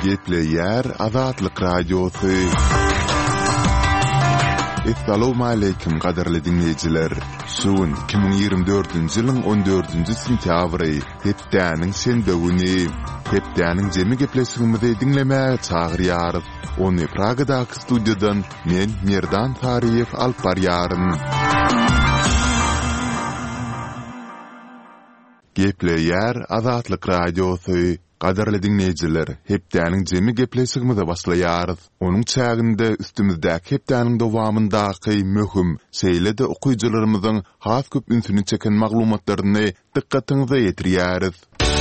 Gepleyer Azatlyk Radiosu. Assalamu alaykum qadarly dinleyijiler. Şuun 2024-nji ýylyň 14-nji sentýabry hepdäniň şende güni. Hepdäniň jemi gepleşigimizi dinlemäge çagyrýar. Ony Pragadaky studiýadan men Merdan Tariýew alyp barýaryn. Gepleyer Azatlyk Radiosu. Qadarly dinleyijiler, hepdäniň jemi gepleşigimize başlaýarys. Onuň çäginde üstümizdäki hepdäniň dowamyndaky möhüm şeýlede okuyjylarymyzyň has köp ünsüni çeken maglumatlaryny dikkatiňize ýetirýäris.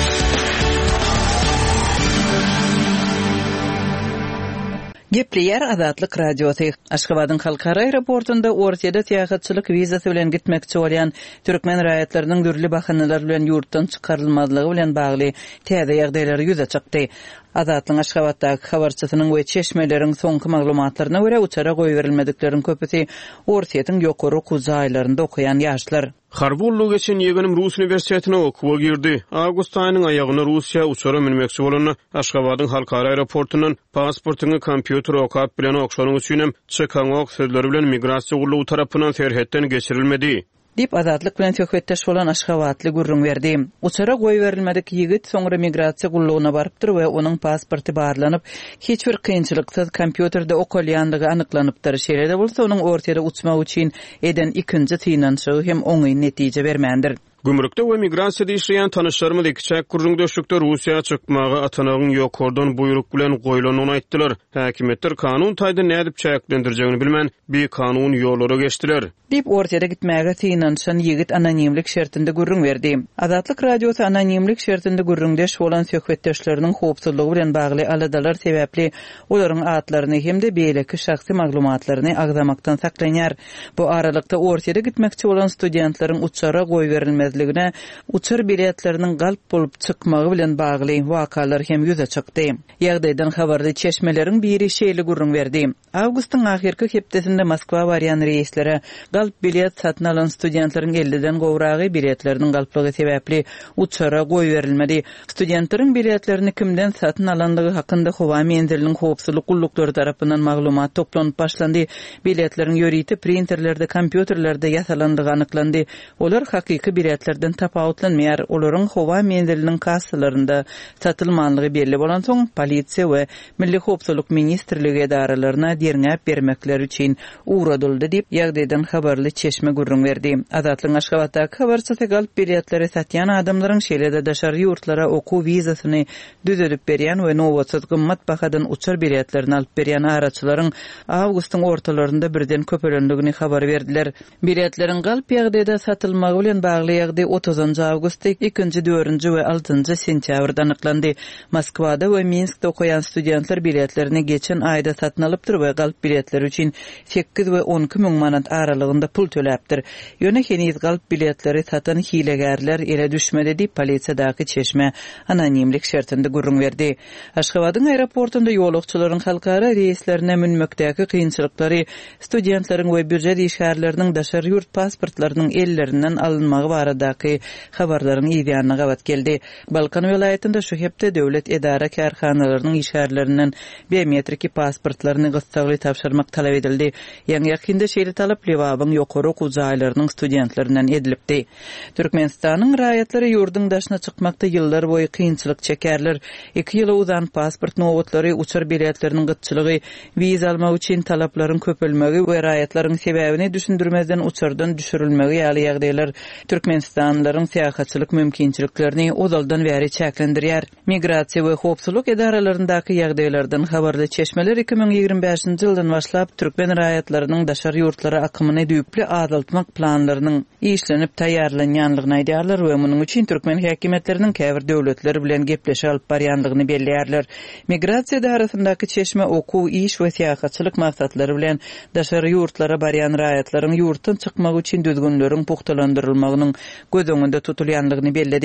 Gepleyer Azatlyk Radiosu. Aşgabatyň halkara aeroportunda ortada täýatçylyk wizasy bilen gitmekçi bolýan türkmen raýatlarynyň dürli bahanalar bilen ýurtdan çykarylmadylygy bilen bagly täze ýagdaýlary ýüze çykdy. Azatlyň Aşgabatdaky habarçysynyň we çeşmeleriň soňky maglumatlaryna görä uçara goýberilmediklerin köpüsi ortaýatyň ýokary kuzaýlarynda okuyan ýaşlar. Harbullu geçen yeğenim Rus Üniversitetine okuwa girdi. Awgust aýynyň aýagyna Russiýa uçara minmekçi bolan Aşgabatyň halkara aeroportundan pasportyny kompýuter okap bilen okşanyň üçin çykan ok sözleri bilen migrasiýa gullugy tarapyndan serhetden geçirilmedi. Dip Azatlyk bilen söhbetdeş bolan Aşgabatly gurrun berdi. Uçara goýberilmedik ýigit soňra migrasiýa gullugyna barypdyr we onuň pasporty barlanyp hiç bir kynçylyksız kompýuterde okalýandygy anyklanypdyr. Şeýle bolsa onuň ortaýa uçmak üçin eden ikinji tynançy hem oňy netije bermändir. Gümrükde we migrasiýada işleýän tanışlarymyz iki gurrun döşlükde Russiýa çykmagy atanagyň ýokordan buyruk bilen goýulanyny aýtdylar. Häkimetler kanun taýda nädip çäklendirjegini bilmän bir kanun ýollara geçdiler. Dip ortaýa gitmäge tynançan ýigit anonimlik şertinde gurrun berdi. Azatlyk Radiosu anonimlik şertinde gurrundeş bolan söhbetdeşleriniň howpsuzlygy bilen bagly aladalar sebäpli olaryň atlaryny hemde beýleki şahsy maglumatlaryny agzamakdan saklanýar. Bu aralykda ortaýa gitmekçi bolan studentlaryň uçara goýberilmezligine uçar biletleriniň galp bolup çykmagy bilen bagly wakalar hem ýüze çykdy. Ýagdaýdan habarly çeşmeleriň biri şeýle gurrun berdi. Awgustyň ahirki hepdesinde Moskwa barýan reýslere galp bilet satyn alan studentlaryň 50-den gowragy biletleriniň galplygy sebäpli uçara goýberilmedi. Studentlaryň biletlerini kimden satyn alandygy hakynda howa menziliniň howpsuzlyk gullukları tarapyndan maglumat toplanyp başlandy. Biletleriň ýöriti printerlerde, kompýuterlerde ýasalandygy anyklandy. Olar hakyky biletlerden tapawutlanmaýar. Olaryň howa menziliniň kassalarynda satylmanlygy belli bolan soň polisiýa we Milli Howpsuzlyk Ministrligi edaralaryna derňäp bermekleri üçin uğradyldy diýip ýagdaýdan habarly çeşme gurrun berdi. Azatlyň Aşgabatdaky habarçysy galp biletleri satýan adamlaryň şeýlede daşary ýurtlara oku wizasyny düzelip berýän we nowatsız gymmat bahadan uçar biletlerini alyp berýän araçylaryň awgustyň ortalarynda birden köpelendigini habar berdiler. Biletleriň galp ýagdaýda satylmagy bilen bagly ýagdaý 30-njy awgustda 2-nji, 4-nji we 6-njy sentýabrda anyklandy. Moskwada we Minskde okuyan studentler biletlerini geçen aýda satyn alypdyr we galp biletleri üçin 8 we 12 000 manat aralygynda pul töläpdir. Ýöne heniz galp biletleri satan hilegärler ele düşmedi diýip polisiýadaky çeşme anonimlik şertinde gurrun berdi. Aşgabatyň aeroportunda ýolukçylaryň halkara reýslerine minmekdäki kynçylyklary, studentlaryň we büdjet işgärleriniň daşar ýurt pasportlarynyň ellerinden alınmagy baradaky habarlaryň ýa-da gabat geldi. Balkan welaýatynda şu hepde döwlet edara karhanalarynyň işgärlerinden biometriki pasportlaryny gysgaly tapşyrmak talap edildi. Ýa-da şeýle talap lewabyň ýokary okujaýlarynyň studentlerinden edilipdi. Türkmenistanyň raýatlary ýurdun daşyna çykmakda ýyllar boýy kynçylyk çekerler. 2 ýyla uzan pasport nowatlary, uçar biletleriniň gytçylygy, wiza almak üçin talaplaryň köpelmegi we raýatlaryň sebäbini düşündirmezden uçardan düşürilmegi ýaly ýagdaýlar türkmenistanlylaryň seýahatçylyk mümkinçiliklerini ozaldan bäri çäklendirýär. Migrasiýa we howpsuzlyk edaralaryndaky ýagdaýlardan habarly çeşmeler 2025-nji ýyldan başlap türkmen raýatlarynyň daşar ýurtlara akymyny düýpli azaltmak planlarynyň işlenip taýýarlanýanlygyny aýdýarlar we munyň üçin türkmen häkimetleriniň käbir döwletleri bilen gepleşip alyp barýanlygyny belläýärler. Migrasiýa darasyndaky çeşme oku, iş we seýahatçylyk maksatlary bilen daşar ýurtlara barýan raýatlaryň ýurtdan çykmak üçin düzgünleriň puhtalandyrylmagynyň göz öňünde tutulýanlygyny belledi.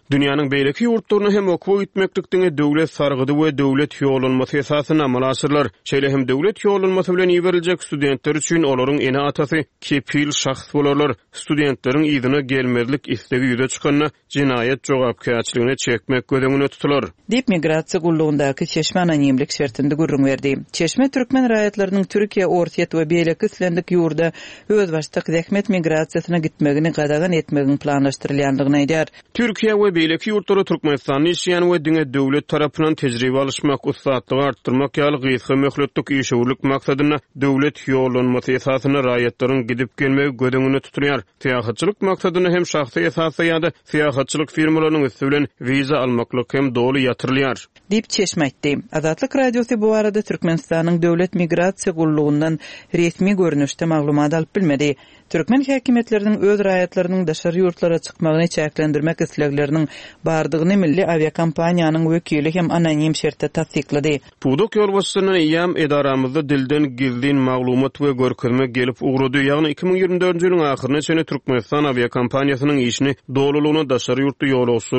Dünýäniň beýleki ýurtlaryna hem okuwa gitmeklikdiňe döwlet sargydy we döwlet ýollanmasy esasyna amal asyrlar. Şeýle hem döwlet ýollanmasy bilen ýerberiljek studentler üçin olaryň ene atasy kepil şahs bolarlar. Studentleriň ýygyna gelmezlik istegi ýüze çykanyna jinaýat jogapkärçiligine çekmek gödüňine tutulur. Dip migrasiýa gullugyndaky Çeşme anonimlik şertinde gurrun berdi. Çeşme türkmen raýatlarynyň Türkiýe ortiýet we beýleki islendik ýurda öz başlyk zähmet migrasiýasyna gitmegini gadagan etmegin planlaşdyrylýanlygyny aýdýar. Türkiýe we beýleki ýurtlara Türkmenistanyň ýaşaýan we diňe döwlet tarapyndan tejribe alşmak, ustatlygy artdyrmak ýaly gyýsy möhletlik işewlik maksadyna döwlet ýollanmasy esasyna raýatlaryň gidip gelmegi gödüňine tutulýar. Syýahatçylyk maksadyna hem şahsy esasy ýa-da syýahatçylyk firmalarynyň üstü bilen wiza almaklyk hem doly ýatyrylýar. Dip Çeşme aýtdy. Azatlyk radiosy bu arada Türkmenistanyň döwlet migrasiýa gullugyndan resmi görnüşde maglumat alyp bilmedi. Türkmen häkimetleriniň öz raýatlarynyň daşary ýurtlara çykmagyny çäklendirmek islegleriniň bardygyny milli aviakompaniýanyň wekili hem anonim şertde tasdiklady. Pudok ýolbaşçysynyň ýam edaramyzda dilden gizlin maglumat we görkezme gelip ugrady. Ýagny 2024-nji ýylyň ahyryna çenli Türkmenistan aviakompaniýasynyň işini dolulugyna daşary ýurtda ýolagçy